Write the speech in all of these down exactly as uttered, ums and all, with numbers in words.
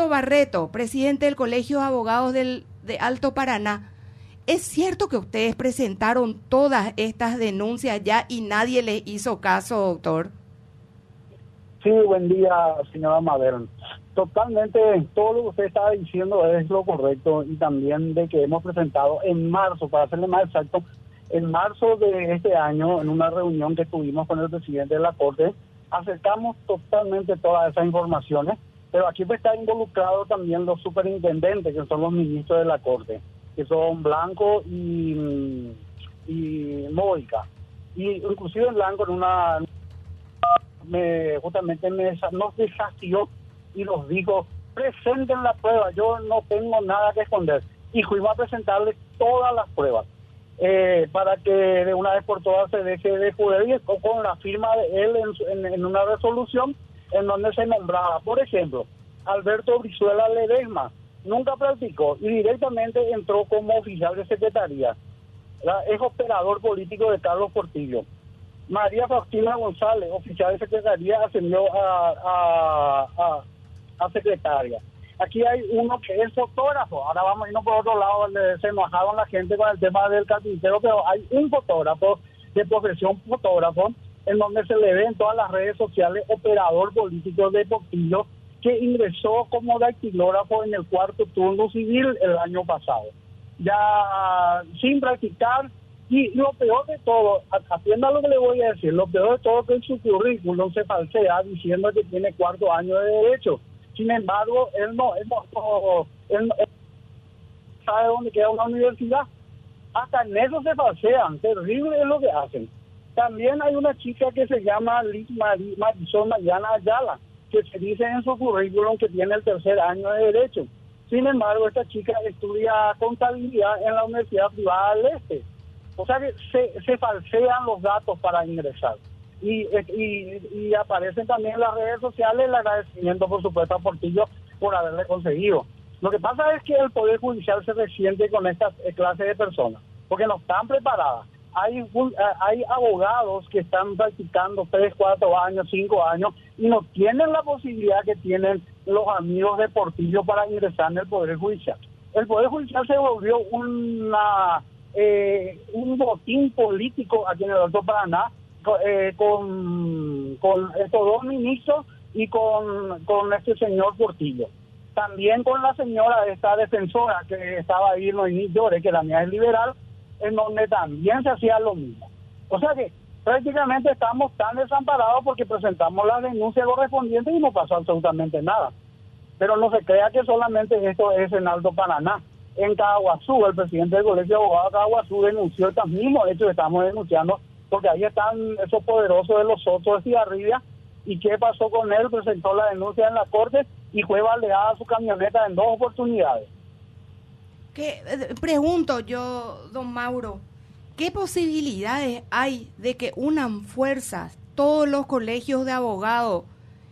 Mauro Barreto, presidente del Colegio de Abogados del, de Alto Paraná, ¿es cierto que ustedes presentaron todas estas denuncias ya y nadie les hizo caso, doctor? Sí, buen día, señora Madero. Totalmente, todo lo que usted estaba diciendo es lo correcto, y también de que hemos presentado en marzo, para serle más exacto, en marzo de este año, en una reunión que tuvimos con el presidente de la Corte, acercamos totalmente todas esas informaciones, pero aquí pues está involucrado también los superintendentes, que son los ministros de la Corte, que son Blanco y, y Módica. Y inclusive Blanco en una... Me, justamente me, nos desafió y nos dijo, presenten la prueba, yo no tengo nada que esconder. Y fuimos a presentarle todas las pruebas, eh, para que de una vez por todas se deje de joder, y con la firma de él en, en, en una resolución en donde se nombraba, por ejemplo, Alberto Brizuela Ledesma, nunca practicó y directamente entró como oficial de secretaría. ¿Verdad? Es operador político de Carlos Portillo. María Faustina González, oficial de secretaría, ascendió a, a, a, a secretaria. Aquí hay uno que es fotógrafo. Ahora vamos a irnos por otro lado, donde se enojaron la gente con el tema del carpintero, pero hay un fotógrafo de profesión fotógrafo, en donde se le ve en todas las redes sociales operador político de Portillo, que ingresó como dactilógrafo en el cuarto turno civil el año pasado. Ya sin practicar. Y lo peor de todo, atienda lo que le voy a decir, lo peor de todo es que en su currículum se falsea diciendo que tiene cuarto año de derecho. Sin embargo, él no, él no, él no él sabe dónde queda una universidad. Hasta en eso se falsean, terrible es lo que hacen. También hay una chica que se llama Liz Mar- Marisol Mariana Ayala, que se dice en su currículum que tiene el tercer año de derecho. Sin embargo, esta chica estudia contabilidad en la Universidad Privada del Este. O sea que se, se falsean los datos para ingresar. Y, y, y aparecen también en las redes sociales el agradecimiento, por supuesto, a Portillo por haberle conseguido. Lo que pasa es que el Poder Judicial se resiente con esta clase de personas, porque no están preparadas. Hay, hay abogados que están practicando tres, cuatro años, cinco años, y no tienen la posibilidad que tienen los amigos de Portillo para ingresar en el Poder Judicial. El Poder Judicial se volvió una... Eh, un botín político aquí en el Alto Paraná, eh, con, con estos dos ministros y con, con este señor Portillo. También con la señora, esta defensora que estaba ahí, Noemí Llore, que la mía es liberal, en donde también se hacía lo mismo. O sea que prácticamente estamos tan desamparados porque presentamos la denuncia correspondiente y no pasó absolutamente nada. Pero no se crea que solamente esto es en Alto Paraná. En Caguazú, el presidente del Colegio de Abogados de Caguazú denunció estos mismos hechos que estamos denunciando, porque ahí están esos poderosos de los Sotos de Cigarrilla. ¿Y qué pasó con él? Presentó la denuncia en la Corte y fue baleada su camioneta en dos oportunidades. ¿Qué, eh, pregunto yo, don Mauro, ¿qué posibilidades hay de que unan fuerzas todos los colegios de abogados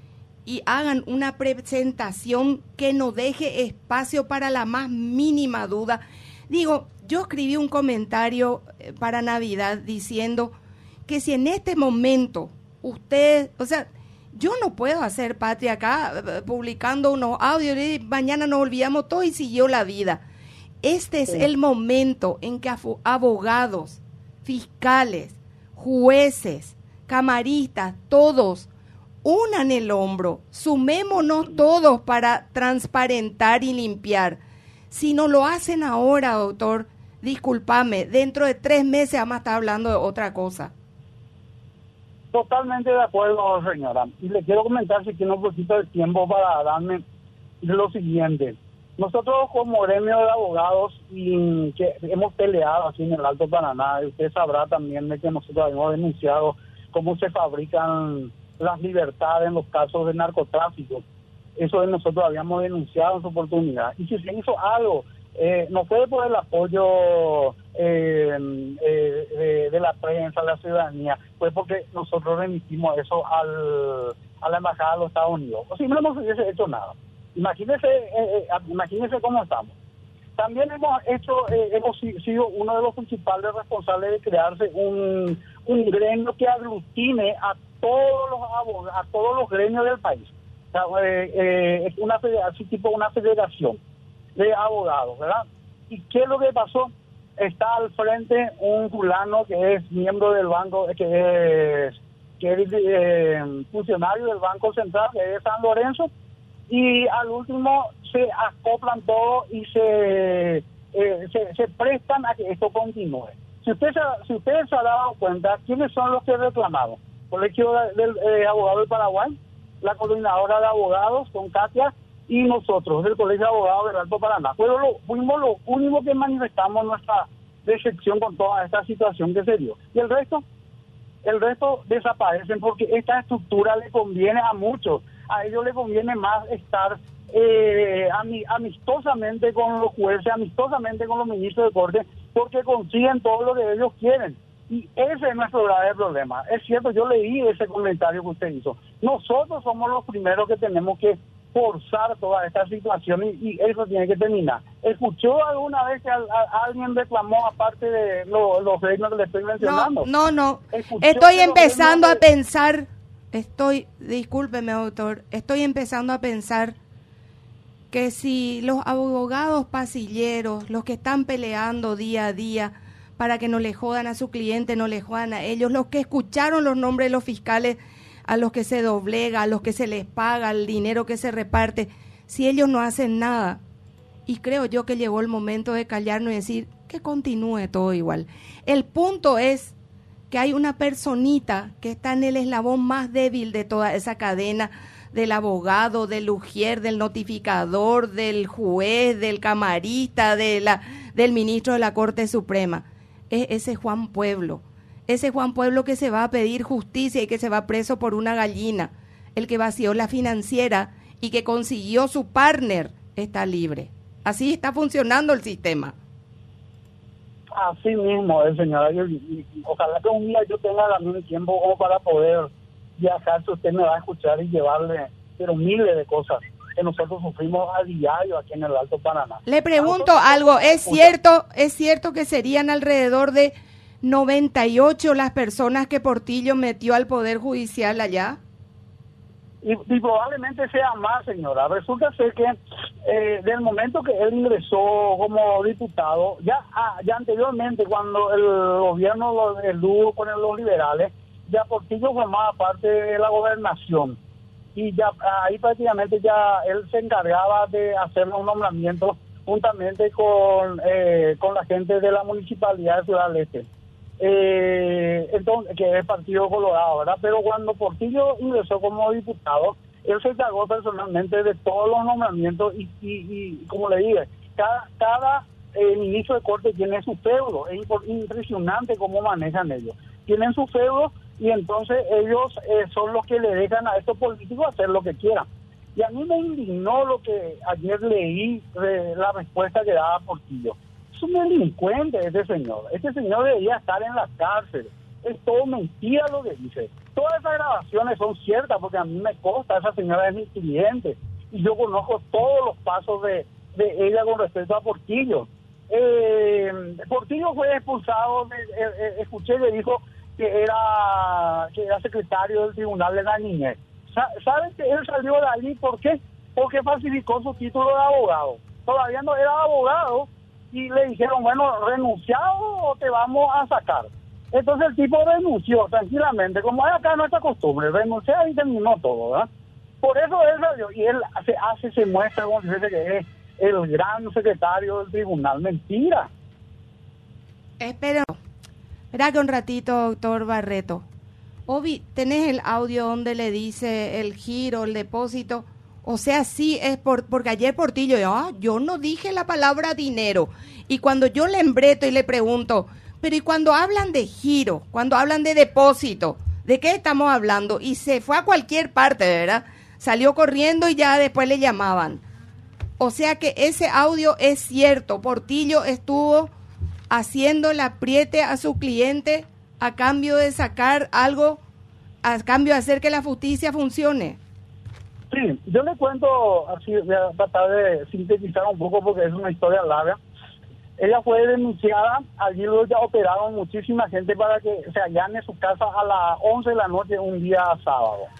y hagan una presentación que no deje espacio para la más mínima duda? Digo, yo escribí un comentario para Navidad diciendo que si en este momento usted, o sea, yo no puedo hacer patria acá publicando unos audios y mañana nos olvidamos todo y siguió la vida. Este es sí. el momento en que abogados, fiscales, jueces, camaristas, todos unan el hombro, sumémonos todos para transparentar y limpiar. Si no lo hacen ahora, doctor, discúlpame, dentro de tres meses vamos a estar hablando de otra cosa. Totalmente de acuerdo, señora. Y le quiero comentar, si tiene un poquito de tiempo para darme lo siguiente. Nosotros como gremio de abogados y que hemos peleado aquí en el Alto Paraná, usted sabrá también de que nosotros hemos denunciado cómo se fabrican las libertades en los casos de narcotráfico. Eso nosotros habíamos denunciado en su oportunidad. Y si se hizo algo, eh, no fue por el apoyo eh, eh, de, de la prensa, de la ciudadanía, fue porque nosotros remitimos eso al, a la Embajada de los Estados Unidos. O si no nos hubiese hecho nada. Imagínese, eh, eh, imagínese cómo estamos. También hemos hecho, eh, hemos sido uno de los principales responsables de crearse un, un gremio que aglutine a todos los abogados, a todos los gremios del país. O sea, eh, eh, es una así tipo una federación de abogados, ¿verdad? ¿Y qué es lo que pasó? Está al frente un fulano que es miembro del banco, que es, que es eh, funcionario del Banco Central, que es San Lorenzo, y al último se acoplan todo y se, eh, se, se prestan a que esto continúe. Si usted se, si ustedes se han dado cuenta, ¿quiénes son los que reclamaron? Colegio del eh, Abogado del Paraguay, la coordinadora de abogados con Katia y nosotros del Colegio de Abogados del Alto Paraná. Fuimos lo, fuimos lo único que manifestamos nuestra decepción con toda esta situación que se dio. Y el resto, el resto desaparecen porque esta estructura le conviene a muchos. A ellos les conviene más estar eh, amistosamente con los jueces, amistosamente con los ministros de corte, porque consiguen todo lo que ellos quieren. Y ese es nuestro grave problema. Es cierto, yo leí ese comentario que usted hizo. Nosotros somos los primeros que tenemos que forzar toda esta situación y, y eso tiene que terminar. ¿Escuchó alguna vez que a, a, alguien reclamó, aparte de lo, los reinos que le estoy mencionando? No, no, no. Estoy empezando a pensar, estoy, discúlpeme, doctor, estoy empezando a pensar que si los abogados pasilleros, los que están peleando día a día para que no le jodan a su cliente, no le jodan a ellos, los que escucharon los nombres de los fiscales a los que se doblega, a los que se les paga, el dinero que se reparte, si ellos no hacen nada. Y creo yo que llegó el momento de callarnos y decir que continúe todo igual. El punto es que hay una personita que está en el eslabón más débil de toda esa cadena, del abogado, del ujier, del notificador, del juez, del camarista, de la, del ministro de la Corte Suprema. Es ese Juan Pueblo. Ese Juan Pueblo que se va a pedir justicia y que se va preso por una gallina, el que vació la financiera y que consiguió su partner, está libre. Así está funcionando el sistema. Así mismo es, señora. Yo, y, y, ojalá que un día yo tenga también tiempo como para poder viajar, si usted me va a escuchar y llevarle, pero miles de cosas que nosotros sufrimos a diario aquí en el Alto Paraná. Le pregunto algo, ¿es cierto, es cierto que serían alrededor de noventa y ocho las personas que Portillo metió al Poder Judicial allá? Y, y probablemente sea más, señora. Resulta ser que eh, del momento que él ingresó como diputado, ya ah, ya anteriormente, cuando el gobierno el dúo con los liberales, ya Portillo formaba parte de la gobernación. Y ya ahí prácticamente ya él se encargaba de hacer los nombramientos juntamente con, eh, con la gente de la Municipalidad de Ciudad del Este. Eh, entonces, que es el Partido Colorado, ¿verdad? Pero cuando Portillo ingresó como diputado, él se encargó personalmente de todos los nombramientos y, y, y como le dije, cada, cada eh, ministro de corte tiene su feudo. Es impresionante cómo manejan ellos. Tienen su feudo y entonces ellos eh, son los que le dejan a estos políticos hacer lo que quieran. Y a mí me indignó lo que ayer leí de la respuesta que daba Portillo. Es un delincuente este señor. Este señor debería estar en la cárcel. Es todo mentira lo que dice. Todas esas grabaciones son ciertas porque a mí me consta, esa señora es mi cliente y yo conozco todos los pasos de, de ella con respecto a Portillo. Eh, Portillo fue expulsado, de, eh, eh, escuché que dijo que era, que era secretario del Tribunal de la Niñez. ¿Saben que él salió de allí? ¿Por qué? Porque falsificó su título de abogado. Todavía no era abogado y le dijeron, bueno, renunciado o te vamos a sacar. Entonces el tipo renunció tranquilamente, como es acá nuestra costumbre, renunció y terminó todo, ¿verdad? Por eso él salió y él hace, hace se muestra como dice que es el gran secretario del tribunal. Mentira. Espera, espera que un ratito, doctor Barreto. Obi, ¿tenés el audio donde le dice el giro, el depósito? O sea, sí es por, porque ayer Portillo, ah, yo no dije la palabra dinero. Y cuando yo le embreto y le pregunto, pero ¿y cuando hablan de giro, cuando hablan de depósito, de qué estamos hablando? Y se fue a cualquier parte, ¿verdad? Salió corriendo y ya después le llamaban. O sea que ese audio es cierto. Portillo estuvo haciendo el apriete a su cliente a cambio de sacar algo, a cambio de hacer que la justicia funcione. Sí, yo le cuento, así voy a tratar de sintetizar un poco porque es una historia larga. Ella fue denunciada, allí luego ya operaron muchísima gente para que se allane su casa a las once de la noche un día sábado.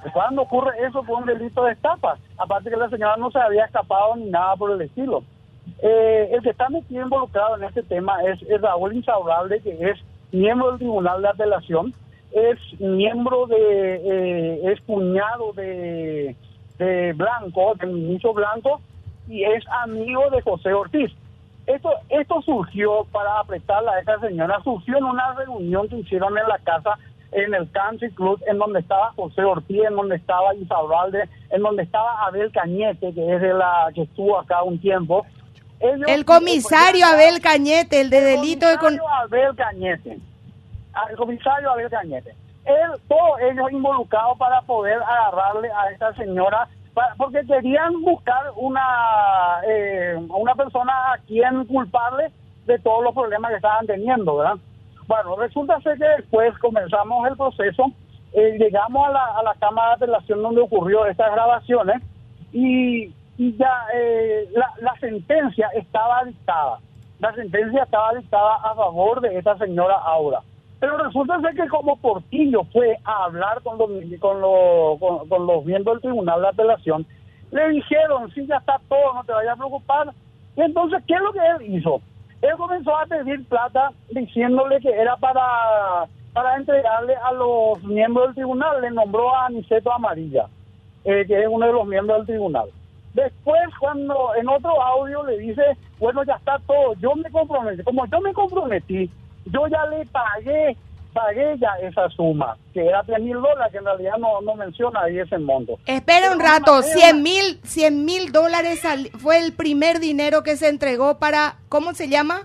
Cuando ocurre eso fue un delito de estafa, aparte que la señora no se había escapado ni nada por el estilo. Eh, el que está metido involucrado en este tema es, es Raúl Insaurralde, que es miembro del Tribunal de Apelación, es miembro de, eh, es cuñado de, de Blanco, del ministro Blanco, y es amigo de José Ortiz. Esto, esto surgió para apretarla a esa señora, surgió en una reunión que hicieron en la casa, en el Country Club, en donde estaba José Ortiz, en donde estaba Insaurralde, en donde estaba Abel Cañete, que es de la que estuvo acá un tiempo. Ellos, el comisario eh, Abel Cañete, el de el delito de... Con... Abel Cañete, el comisario Abel Cañete. Él, todos ellos involucrados para poder agarrarle a esta señora, para, porque querían buscar una, eh, una persona a quien culparle de todos los problemas que estaban teniendo, ¿verdad? Bueno, resulta ser que después comenzamos el proceso, eh, llegamos a la, a la Cámara de Apelación donde ocurrió estas grabaciones y, y ya eh, la, la sentencia estaba dictada. La sentencia estaba dictada a favor de esta señora Aura. Pero resulta ser que como Portillo fue a hablar con los, con los, con, con los miembros del Tribunal de Apelación, le dijeron, sí, ya está todo, no te vayas a preocupar. Y entonces, ¿qué es lo que él hizo? Él comenzó a pedir plata diciéndole que era para, para entregarle a los miembros del tribunal. Le nombró a Aniceto Amarilla, eh, que es uno de los miembros del tribunal. Después, cuando en otro audio le dice, bueno, ya está todo, yo me comprometí. Como yo me comprometí, yo ya le pagué, pagué ya esa suma, que era tres mil dólares, que en realidad no, no menciona ahí ese monto. Espera un rato, cien mil, cien mil dólares al, fue el primer dinero que se entregó para, ¿cómo se llama?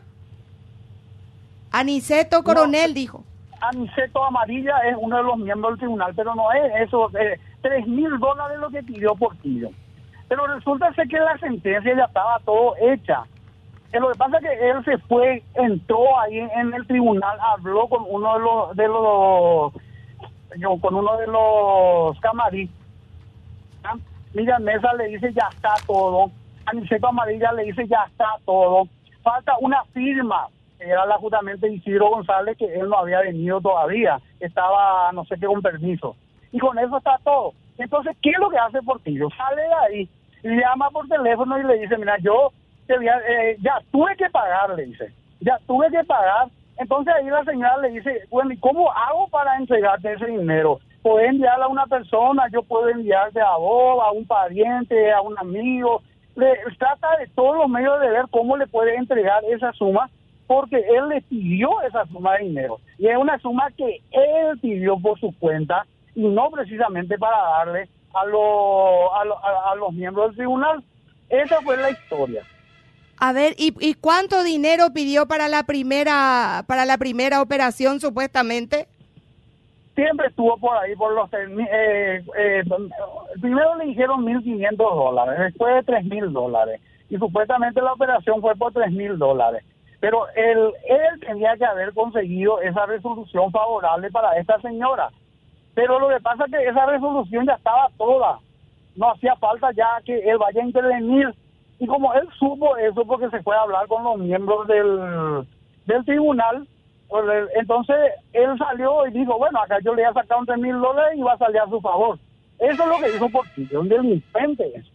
Aniceto Coronel, no, dijo. Aniceto Amarilla es uno de los miembros del tribunal, pero no es eso, eh, tres mil dólares lo que pidió Portillo. Pero resulta ser que la sentencia ya estaba todo hecha. Lo que pasa es que él se fue, entró ahí en el tribunal, habló con uno de los, de los, yo, con uno de los camaristas. Miriam Mesa le dice ya está todo. Aniceto Amarilla le dice ya está todo. Falta una firma, que era la justamente Isidro González, que él no había venido todavía, estaba no sé qué con permiso. Y con eso está todo. Entonces, ¿qué es lo que hace Portillo? Sale de ahí, llama por teléfono y le dice, mira, yo Eh, ya tuve que pagar, le dice, ya tuve que pagar. Entonces ahí la señora le dice, bueno, ¿y cómo hago para entregarte ese dinero? Puedo enviarle a una persona, yo puedo enviarte a vos, a un pariente, a un amigo. Le trata de todos los medios de ver cómo le puede entregar esa suma, porque él le pidió esa suma de dinero. Y es una suma que él pidió por su cuenta y no precisamente para darle a, lo, a, lo, a, a los miembros del tribunal. Esa fue la historia. A ver, ¿y, ¿y cuánto dinero pidió para la primera para la primera operación supuestamente? Siempre estuvo por ahí, por los... Eh, eh, primero le dijeron mil quinientos dólares, después de tres mil dólares. Y supuestamente la operación fue por tres mil dólares. Pero él, él tenía que haber conseguido esa resolución favorable para esta señora. Pero lo que pasa es que esa resolución ya estaba toda. No hacía falta ya que él vaya a intervenir. Y como él supo eso porque se fue a hablar con los miembros del, del tribunal, entonces él salió y dijo, bueno, acá yo le voy a sacar un tres mil dólares y va a salir a su favor. Eso es lo que hizo Portillo, un delincuente.